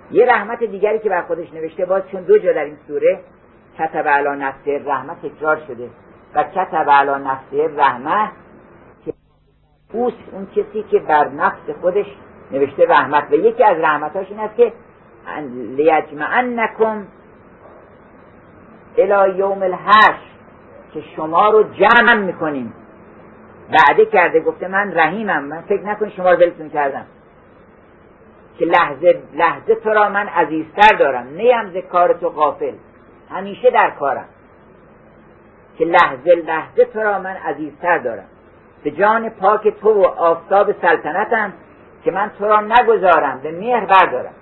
یه رحمت دیگری که بر خودش نوشته، باز چون دو جا در این سوره کتب علی نفسه رحمت تکرار شده و کتب علی نفسه رحمه، که اون کسی که بر نفس خودش نوشته رحمت، و یکی از رحمتاش این است که لیجمعنکم الی یوم الحشر، که شما رو جمع میکنیم. وعده کرده، گفته من رحیمم، من فکر نکنید شما رو ولتون کردم، که لحظه لحظه تو را من عزیزتر دارم، نیم ز کار تو غافل، همیشه در کارم، که لحظه لحظه تو را من عزیزتر دارم، به جان پاک تو و آفتاب سلطنتم، که من تو را نگذارم، به مهر بردارم.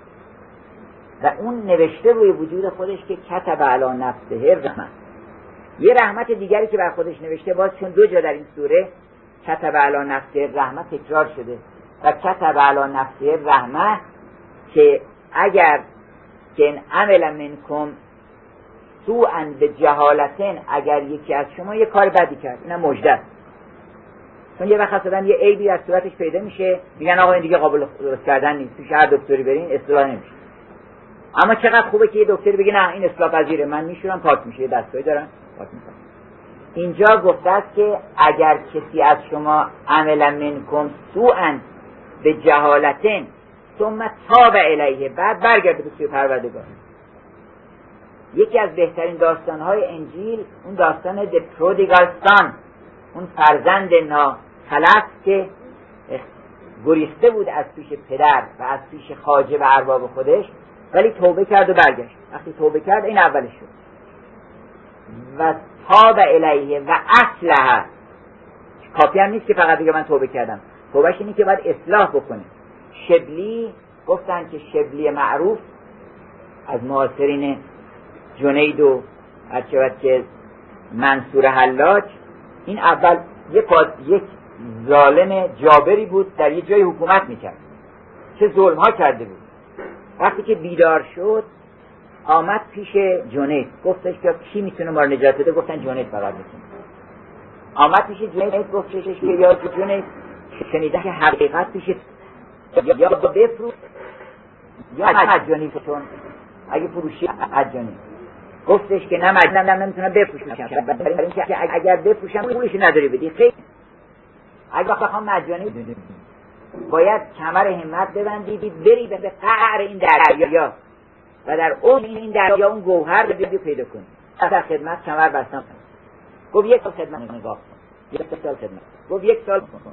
و اون نوشته روی وجود خودش که کتب علی نفسه رحمت. یه رحمت دیگری که بر خودش نوشته، باز چون دو جا در این سوره کتب علی نفسه رحمت تکرار شده و کتب علی نفسه رحمه، که اگر که ان عمل منکم سوءا بجهالتن، اگر یکی از شما یه کار بدی کرد، اینم مژده است. چون یه وقت اصلا یه عیبی از صورتش پیدا میشه، میگن آقا این دیگه قابل درست کردن نیست، توش هر دکتری برین اصلاح نمیشه. اما چقدر خوبه که یه دکتری بگه نه این اصلاح پذیره، من میشورم پاک میشه، یه دستگاهی دارم پاک میکنم. اینجا گفته است که اگر کسی از شما عمل منکم سوءا بجهالتن ثم تاب الیه، بعد برگرده به سوی پروردگار. یکی از بهترین داستانهای انجیل اون داستان د پرودیگال سان، اون فرزند ناخلف که گریخته بود از پیش پدر و از پیش خواجه و ارباب خودش، ولی توبه کرد و برگشت. وقتی توبه کرد این اولش شد. و تاب الیه و اصلح، کافی هم نیست که فقط بگه من توبه کردم، توبهش اینه که باید اصلاح بکنه. شبلی گفتن که شبلی معروف از معاصرین جنید و هرچند که منصور حلاج، این اول یک ظالم جابری بود، در یه جای حکومت میکرد، چه ظلم ها کرده بود. وقتی که بیدار شد آمد پیش جنید، گفتش که کی میتونه ما رو نجات بده؟ گفتن جنید فقط میتونه. آمد پیش جنید، گفتش که یا جنید شنیده که حقیقت پیش یا بفروش یا مجانی، چون اگه فروشی مجانی. گفتش که نه مجانی نمیتونم بفروشم، برای اینکه اگر بفروشم پولش نداری بدی، خیلی اگه بخوام مجانی باید کمر همت ببندی، بری به قعر این دریا و در اون این دریا اون گوهر رو پیدا کنی. در خدمت کمر بستم. گفت یک سال خدمت نگاه کن، یک سال خدمت. گفت یک سال بکن،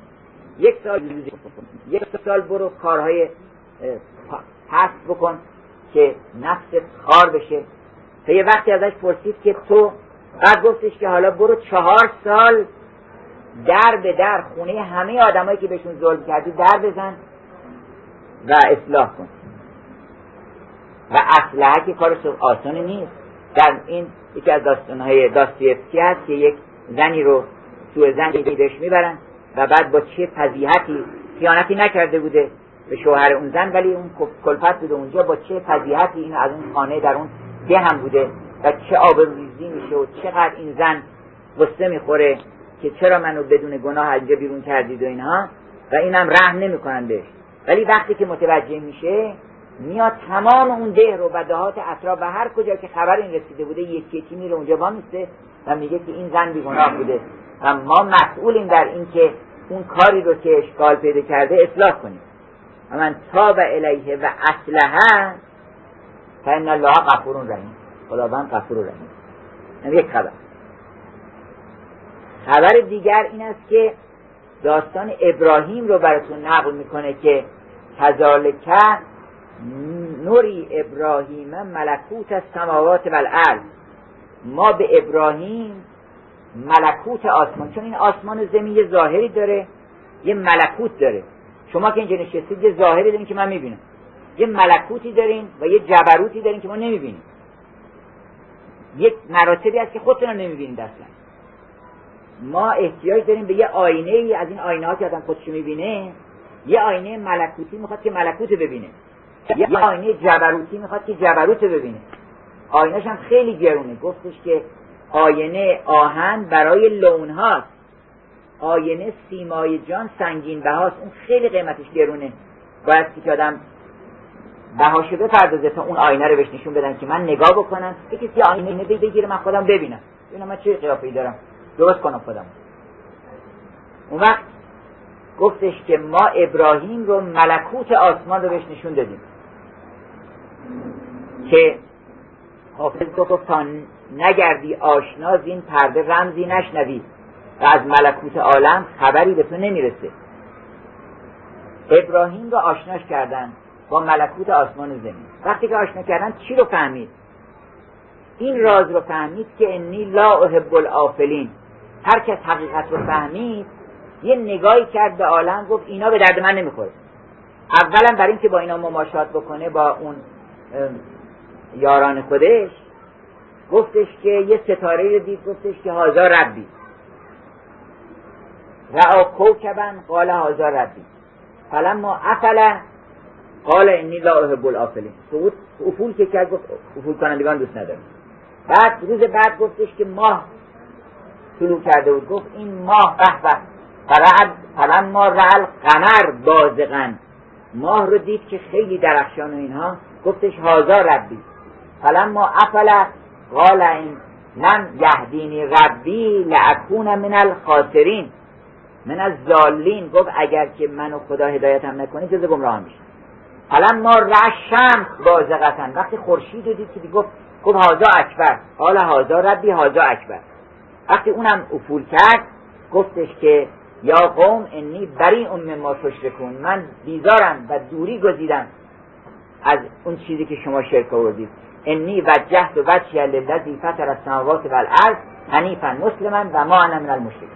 یک سال برو کارهای پست بکن که نفست خار بشه. تا یه وقتی ازش پرسید که تو، بعد گفتش که حالا برو 4 سال در به در خونه همه آدمایی که بهشون ظلم کردی در بزن و اصلاح کن. و اصلاح که کارش آسانی نیست. در این یکی از داستانهای داستایفسکی هست که یک زنی رو سوء ظن بهش میبرن و بعد با چه فضیحتی، خیانتی نکرده بوده به شوهر اون زن، ولی اون کلفت بوده اونجا، با چه فضیحتی اینو از اون خانه در اون ده هم بوده و چه آبروریزی میشه و چقدر این زن غصه میخوره که چرا منو بدون گناه اینجا بیرون کردید و اینها، و اینم رحم نمیکنن بهش. ولی وقتی که متوجه میشه میاد تمام اون ده رو و دهات اطراف و هر کجا که خبر این رسیده بوده یکی یکی میره اونجا وامیسته و میگه که این زن بیگناه بوده و ما مسئولیم در این که اون کاری رو که اشکال پیدا کرده اصلاح کنیم. و من تاب الیه و اصلحه فإن الله غفور رحیم، خداوند غفور رحیم. این یک خبر دیگر این است که داستان ابراهیم رو براتون نقل میکنه که کذالک نوری ابراهیم ملکوت السماوات والارض، ما به ابراهیم ملکوت آسمان، چون این آسمان و زمین یه ظاهری داره یه ملکوت داره. شما که اینجا نشستید یه ظاهری دارین که من میبینم، یه ملکوتی دارین و یه جبروتی دارین که ما نمیبینیم، یک مراتبی هست که خودتون رو نمیبینید اصلا. ما احتیاج داریم به یه آینه ای از این آینه ها که آدم خودشو میبینه، یه آینه ملکوتی میخواد که ملکوت ببینه، یه آینه جبروتی میخواد که جبروت ببینه. آینه‌ش هم خیلی گرونه، گفتش که آینه آهن برای لون هاست، آینه سیمای جان سنگین بهاست، اون خیلی قیمتش گرونه، باید که آدم بهاشو بپردازه تا اون آینه رو بهش نشون بدن که من نگاه بکنم، یه کسی آینه بگیره من خودم ببینم من چه قیافه‌ای دارم، درست کنم خودم. اون وقت گفتش که ما ابراهیم رو ملکوت آسمان رو بهش نشون دادیم که حافظ گفت تا نگردی آشنا این پرده رمزی نشنوی و از ملکوت عالم خبری به تو نمیرسه. ابراهیم رو آشناش کردن با ملکوت آسمان و زمین. وقتی که آشنا کردن چی رو فهمید؟ این راز رو فهمید که انی لا احب الآفلین. هر کس حقیقت رو فهمید یه نگاهی کرد به عالم، گفت اینا به درد من نمیخوره. اولا برای اینکه با اینا مماشات بکنه با اون یاران خودش، گفتش که یه ستاره رو دید، گفتش که هازا ربی، رأى کوکبا قال هازا ربی فلما افل قال انی لا احب الآفلین. افول که کرد گفت افول کنندگان دوست ندارم. بعد روز بعد گفتش که ماه طلوع کرده بود، گفت این ماه به به فلما رأى القمر بازغا، ماه رو دید که خیلی درخشان و اینها، گفتش هازا ربی فلما افل قال این لم یهدینی ربی لاکون من الخاسرین من الضالین. گفت اگر که منو خدا هدایتم نکنه جز گمراهان میشم. فلما رأى الشمس بازغة، وقتی خورشید رو دید که گفت هازا اکبر قال هازا ربی هازا اکبر. وقتی اونم افول کرد گفتش که یا قوم انی بریء مما تشرکون، من بیزارم و دوری گزیدم از اون چیزی که شما شرک آوردید. انی وجهت وجهی للذی فطر السماوات والارض حنیفا مسلما و ما انا من المشرکین.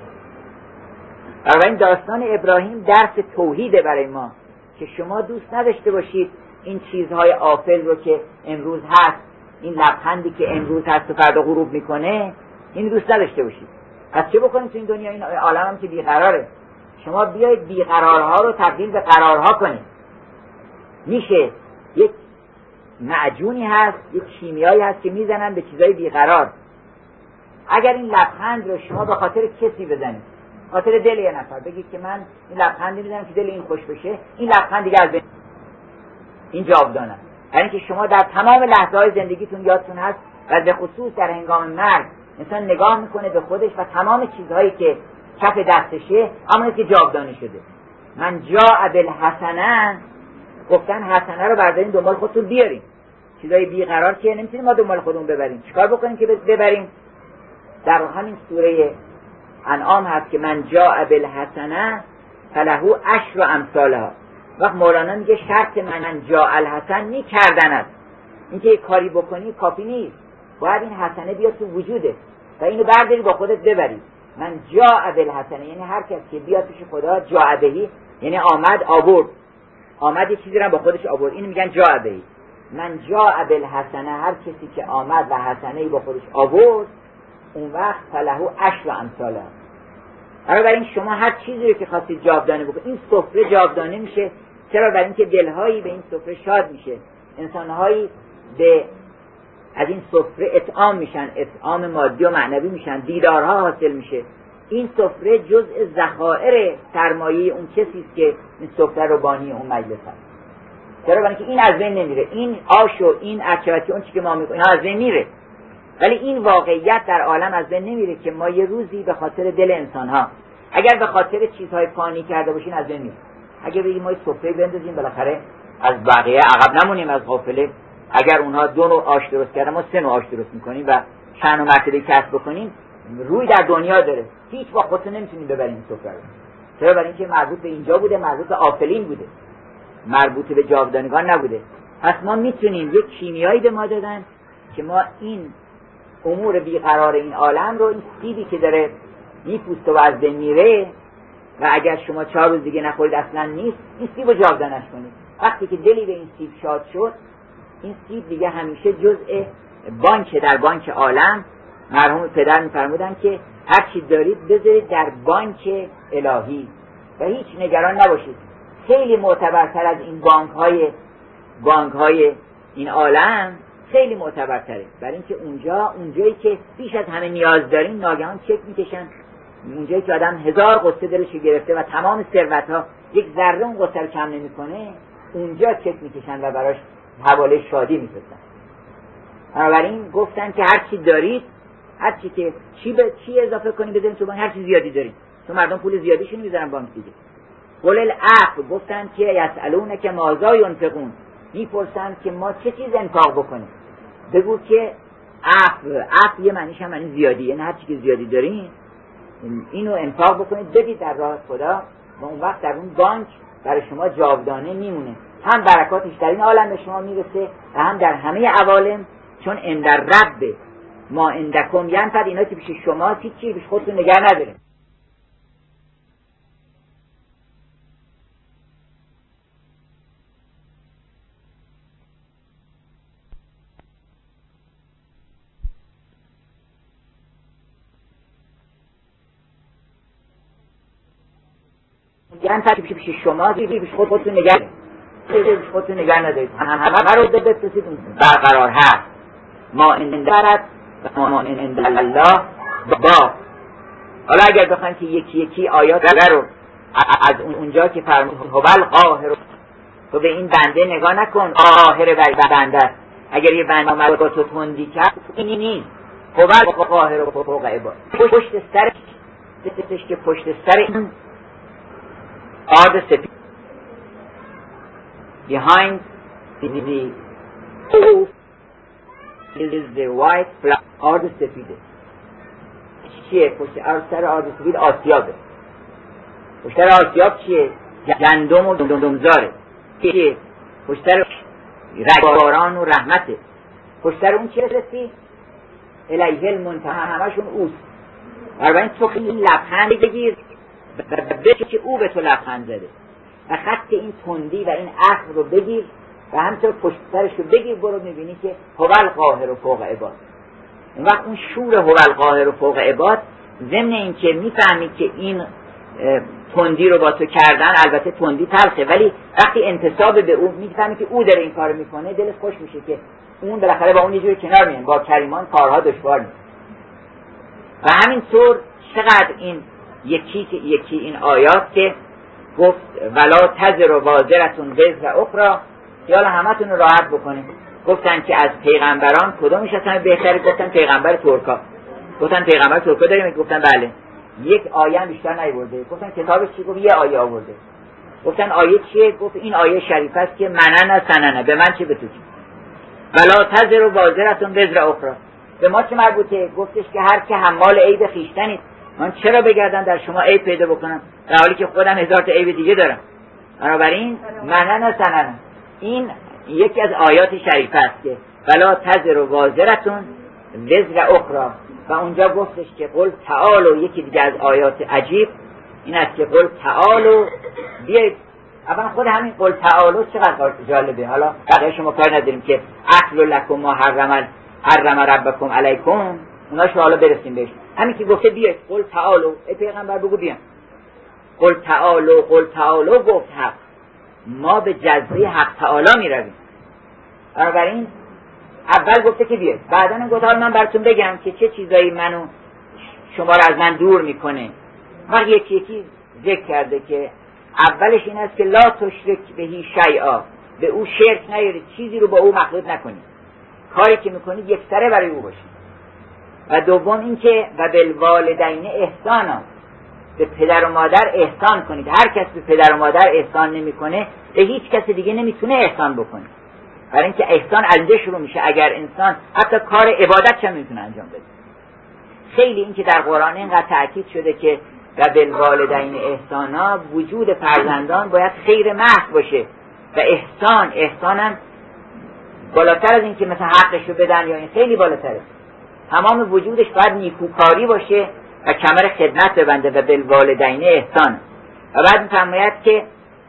و این داستان ابراهیم درس توحیده برای ما که شما دوست نداشته باشید این چیزهای آفل رو که امروز هست، این لبخندی که امروز هست و فردا غروب میکنه، این دوست نداشته باشید. پس چه بکنید تو این دنیا؟ این عالم هم که بیقراره، شما بیایید بیقرارها رو تبدیل به قرارها کنید. میشه یک معجونی هست، یک شیمیایی هست که میزنن به چیزای بیقرار. اگر این لبخند رو شما به خاطر کسی بزنید، خاطر دل یه نفر بگید که من این لبخندی میزنم که دل این خوش بشه، این لبخند دیگه از این جاودانه. یعنی که شما در تمام لحظه‌های زندگیتون یادتون هست و به خصوص در هنگام مرگ انسان نگاه میکنه به خودش و تمام چیزهایی که کف دستشه همونه که جاودانه شده. من جاء بالحسنه، گفتن حسنه رو بردارین دنبال خودتون بیارین. چیزای بیقرار که نمیتونیم ما دنبال خودمون ببریم. چیکار بکنیم که ببریم؟ در همین سوره انعام هست که من جاء بالحسنه فله عشر امثالها. وقت مولانا میگه شرط من جاء الحسن نی کردن است. اینکه یک کاری بکنی کافی نیست، باید این حسنه بیاد تو وجوده و اینو برداری با خودت ببری. من جاء بالحسنه یعنی هر کس که بیاد پیش خدا، جاء بهی یعنی آمد آورد، آمد یه چیزی رو با خودش آورد، اینو میگن جاء بهی. من جاء بالحسنه، هر کسی که آمد و حسنه‌ای با خودش آورد، اون وقت فله عشر امثالها. برای این شما هر چیزی رو که خواستید جاودانه بکنید، این سفره جاودانه میشه. چرا؟ برای اینکه دلهایی به این سفره شاد میشه، انسانهایی از این سفره اطعام میشن، اطعام مادی و معنوی میشن، دیدارها حاصل میشه. این سفره جزء ذخایر سرمایه اون کسی است که این سفره رو بانی اون مجلس هست. چرا؟ برای اینکه این از بین نمیره، این آش و این اچاتی اون چی که ما میکنیم از بین میره، ولی این واقعیت در عالم از بین نمیره که ما یه روزی به خاطر دل انسانها، اگر به خاطر چیزهای فانی کرده باشین از بین میره. اگه بگیم ما سفره بندازیم بالاخره از بقیه عقب نمونیم، از غافله. اگر اونها 2 نوع آش درست کردن ما 3 نوع آش درست میکنیم و شأن و مرتبه کسب بکنیم، روی در دنیا داره. هیچ وقت خودتون نمیتونید ببرین این سفره رو. چرا؟ برای اینکه مربوط به اینجا بوده، مربوط به آفلین بوده، مربوط به جاودانگان نبوده. پس ما میتونیم یک کیمیایی به ما دادن که ما این امور بیقرار این عالم رو، این سیبی که داره میپوسته و از بین میره و اگر شما 4 روز دیگه نخورید اصلا نیست، این سیب رو جاودانش کنید. وقتی که دلی به این سیب شاد شد، این سیب دیگه همیشه جزء بانک در بانک عالم. مرحوم پدر میفرمودن که هر چی دارید بذارید در بانک الهی و هیچ نگران نباشید. خیلی معتبرتر از این بانک های این عالم، خیلی معتبرتره. برای اینکه اونجایی که بیش از همه نیاز دارین ناگهان چک میکشن. اونجایی که آدم 1000 قصه دلش گرفته و تمام ثروت ها یک ذره اون قصه رو کم نمیکنه، اونجا چک میکشن و براش حواله شادی میفرستن. بنابراین گفتن که هر چی دارید، هر چی که چی اضافه کنید بزنید تو بانک، هر چی زیادی دارید، تو مردم پول زیادیشون میذارن بانک دیگه. قل العفو، گفتن که یسألونک ماذا ینفقون، میپرسن که ما چه چیز انفاق بکنیم. بگو که عفو یه معنیش هم معنی زیادی، یعنی هر چی که زیادی دارین اینو انفاق بکنید بدید در راه خدا و اون وقت در اون بانک برای شما جاودانه میمونه، هم برکاتش در این عالم به شما میرسه و هم در همه عوالم، چون عند رب ما عندکم ینفد، اینا که پیش شما چی پیش خودتون نگه نداره. ینفد پیش شما پیش خودتون نگه ندارید، همه رو بفرستید برقرار هست. ما اندرد و ما عند الله با. حالا اگر بخوایم که یکی یکی آیات رو از اونجا که فرمود هو القاهر، تو به این بنده نگاه نکن قاهر بنده، اگر یه بنده آمد با تو تندی کرد این نیست، هو القاهر و فوق عباد. پشت سر که پشت سر این آرد سپید، behind the roof is the white flag. آرد سپیده چیه؟ پشت سر آرد سپید آسیابه. پشت سر آسیاب چیه؟ گندم و دمدمزاره. چیه؟ پشت سر رگباران و رحمته. پشت سر اون چیه رسی؟ الیه المنتهی، همشون اوست. بنابراین تو این لبخند بگیر و بگیر که او به تو لبخند زده و خط این تندی و این اخم رو بگیر و همینطور پشت سرش رو بگیر، برو میبینی که هو القاهر و فوق عباد. اون وقت اون شور هو القاهر و فوق عباد، ضمن این که میفهمی که این تندی رو با تو کردن، البته تندی تلخه، ولی وقتی انتساب به او میفهمی که او داره این کار میکنه، دلت خوش میشه که اون بالاخره با اون یه جوری کنار میاد، با کریمان کارها دشوار نیست. و همینطور چقدر این یکی این آیات که گفت ولا تزر وازرتون وزر اخرى، خیال همتون رو راحت بکنید. گفتن که از پیغمبران کدومش اصلا بهتره؟ گفتن پیغمبر ترکا. گفتن پیغمبر ترکا داریم؟ گفتن بله. یک آیه هم بیشتر نیورده. گفتن کتابش چی؟ گفت یه آیه آورده. گفتن آیه چیه؟ گفت این آیه شریفه است که منن سننه، به من چه به تو چه. ولا تزر وازرتون وزر اخرى، به ما چه مربوطه؟ گفتش که هر که حمال عیب خویشتنید، من چرا بگردم در شما عیب پیدا بکنم در حالی که خودم هزار تا عیب دیگه دارم. بنابراین منن سننه، این یکی از آیات شریفه است که ولا تزر وازرتون وزر اخرى. و اونجا گفتش که قل تعالوا، یکی دیگه از آیات عجیب این است که قل تعالوا بیاید. اول خود همین قل تعالوا چقدر جالبه. حالا بقیه شما کار نداریم که اکل لکم ما حرم ربکم علیکم، اوناشو حالا برسیم بهش. همین که گفته بیاید قل تعالوا، ای پیغمبر بگو بیان. قل تعالوا گفت حق، ما به جزای حق تعالی می رویم. بنابراین اول گفته که بیاید، بعدن گفت حالا من براتون بگم که چه چیزایی منو شما رو از من دور میکنه. وقت یکی ذکر کرده که اولش این است که لا تشرک بهی شیئا، به او شرک نیارید، چیزی رو با او مخلوط نکنید، کاری که میکنید یک سره برای او باشید. و دوم این که و بالوالدین احسانا، به پدر و مادر احسان کنید. هر کس به پدر و مادر احسان نمیکنه به هیچ کس دیگه نمیتونه احسان بکنه، برای اینکه احسان از اینجا شروع میشه. اگر انسان حتی کار عبادت هم میتونه انجام بده. خیلی این که در قرآن اینقدر تأکید شده که و بالوالدین احسانا، وجود فرزندان باید خیر محض باشه و احسانم بالاتر از این که مثلا حقشو بدن یا این، خیلی بالاتره. تمام وجودش باید نیکوکاری باشه و کمر خدمت ببنده و بالوالدین احسان. و بعد میفرماید که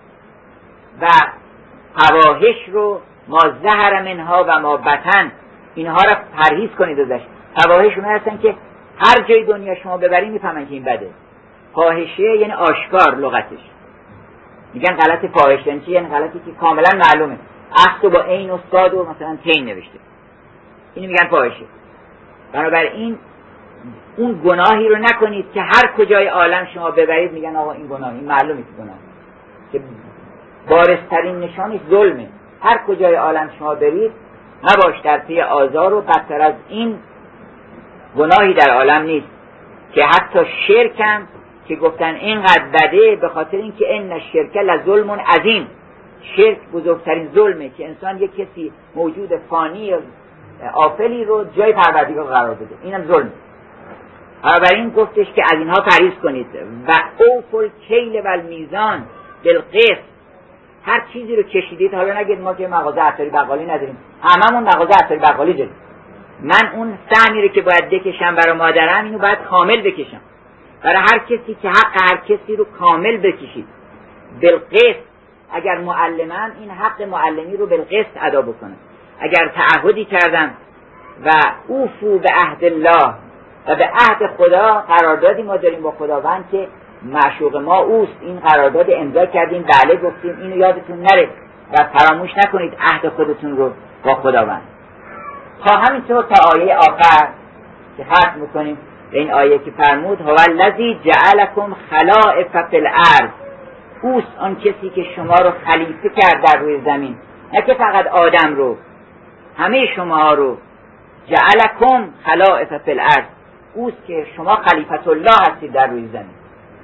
و فواحش رو ما ظهر منها و ما بطن، اینها را پرهیز کنید ازش. فواحش اون هستن که هر جای دنیا شما ببرید میفهمن که این بده. فاحشه یعنی آشکار، لغتش میگن غلط فاحش یعنی چی؟ یعنی غلطی که کاملا معلومه، اصل با عین و صاد و مثلا تین نوشته، اینو میگن فاحشه. بنابراین اون گناهی رو نکنید که هر کجای عالم شما ببرید میگن آقا این گناه، این معلومه که گناه، که بارزترین نشانش ظلمه. هر کجای عالم شما برید مباش در پی آزار و بدتر از این گناهی در عالم نیست. که حتی شرک هم که گفتن اینقدر بده به خاطر اینکه ان الشرک لظلم عظیم، شرک بزرگترین ظلمه که انسان یک کسی موجود فانی آفلی رو جای پروردگار قرار بده، اینم ظلمه. بنابراین گفتش که از اینها پرهیز کنید و اوفوا الکیل و المیزان بالقسط. هر چیزی رو کشیدید، حالا نگید ما که مغازه عطاری بقالی نداریم، هممون مغازه عطاری بقالی داریم. من اون سهمی رو که باید بکشم برای مادرم اینو باید کامل بکشم. برای هر کسی که حق هر کسی رو کامل بکشید بالقسط. اگر معلمن این حق معلمی رو بالقسط ادا بکنن. اگر تعهدی کردن و اوفوا به عهد الله و به عهد خدا، قراردادی ما داریم با خداوند که معشوق ما اوست، این قرارداد امضا کردیم، بله گفتیم، اینو یادتون نره و فراموش نکنید عهد خودتون رو با خداوند. تا همینطور تا آیه آخر که ختم میکنیم به این آیه که فرمود هو الذی جعلکم خلائف فی الارض. اوست آن کسی که شما رو خلیفه کرد در روی زمین، نه که فقط آدم رو، همه شما رو. جعلکم خلائف فی الارض، اوست که شما خلیفت الله هستید در روی زمین.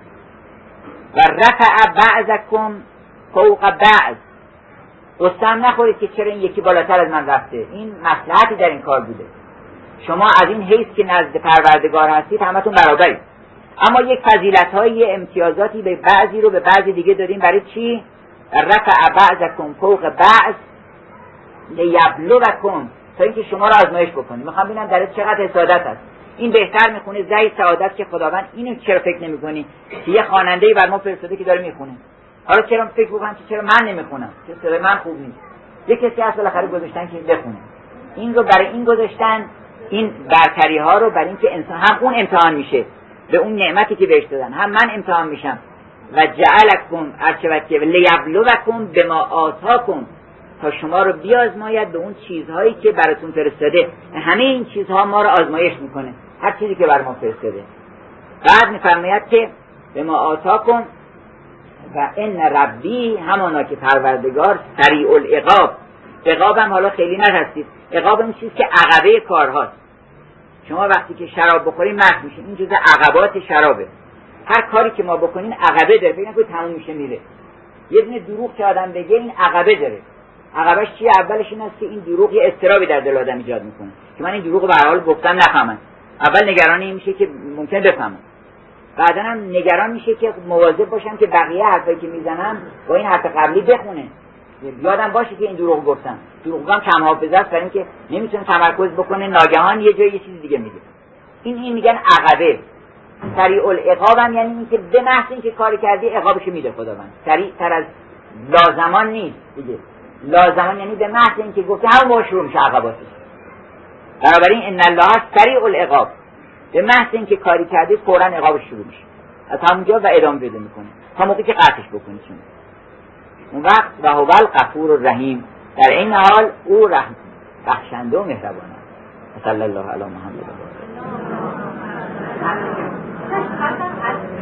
و رفع بعضکم فوق بعض. قسم نخورید که چرا این یکی بالاتر از من رفته، این مصلحتی در این کار بوده. شما از این حیث که نزد پروردگار هستید همتون برابرید، اما یک فضیلت‌های امتیازاتی به بعضی رو به بعضی دیگه دادیم. برای چی؟ رفع بعضکم فوق بعض لیبلوکم، تا اینکه شما رو آزمایش بکنه. میخوام ببینم در چقدر حسادت هست. این بهتر میخونه زی سعادت که خداوند اینو چرا فکر نمیکنی که یه خواننده‌ای بر ما فرستاده که داره میخونه، حالا چرا فکر بکنم که چرا من نمیخونم، که صدای من خوب نیست. یه کسی هست بالاخره گذاشتن که بخونه. این رو برای این گذاشتن، این برتری ها رو برای اینکه انسان هم اون امتحان میشه به اون نعمتی که بهش دادن، هم من امتحان میشم. و جعلکم ارچوکه لیبلوکم بما آتاکم، تا شما رو بیازماید به اون چیزهایی که براتون فرستاده. همه این چیزها ما رو آزمایش میکنه، هر چیزی که بر ما فرستاده. بعد میفرماید که بما آتاکم و ان ربی، همانا که پروردگار سریع العقاب. عقاب هم حالا خیلی نرسید، عقاب این چیز که عقبه کارهاست. شما وقتی که شراب بخورین مست میشین، این جزء عقبات شرابه. هر کاری که ما بکنین عقبه داره، فکر نکنید تموم میشه میره. یه دونه دروغ که آدم بگه این عقبه داره. عقبش چیه؟ اولش این است که این دروغ یه اضطرابی در دل آدم ایجاد میکنه که من این دروغ رو به هر حال گفتم نفهمن. اول نگران این میشه که ممکن بفهمم، بعدا هم نگران میشه که مواظب باشم که بقیه حرفایی که میزنم با این حرف قبلی بخونه، یادم باشه که این دروغ گفتم. دروغم کم حافظه است، برای اینکه نمیتونه تمرکز بکنه، ناگهان یه جای یه چیز دیگه میگه. این میگن عقبه. سریع العقاب هم یعنی اینکه به محض اینکه کار کردی عقابشو میده خداوند. سریع تر از لازمان نیست دیگه. لازمان یعنی به محض اینکه گفته همون با شروع میشه عقباتش. بنابراین ان الله سریع العقاب، به محض اینکه کاری کردی فوراً عقابش شروع میشه از همونجا و ادامه بده میکنه تا موقعی که قطعش بکنی. چون اون وقت و هو الغفور الرحیم، در این حال او بخشنده و مهربان است. صلی الله علی محمد.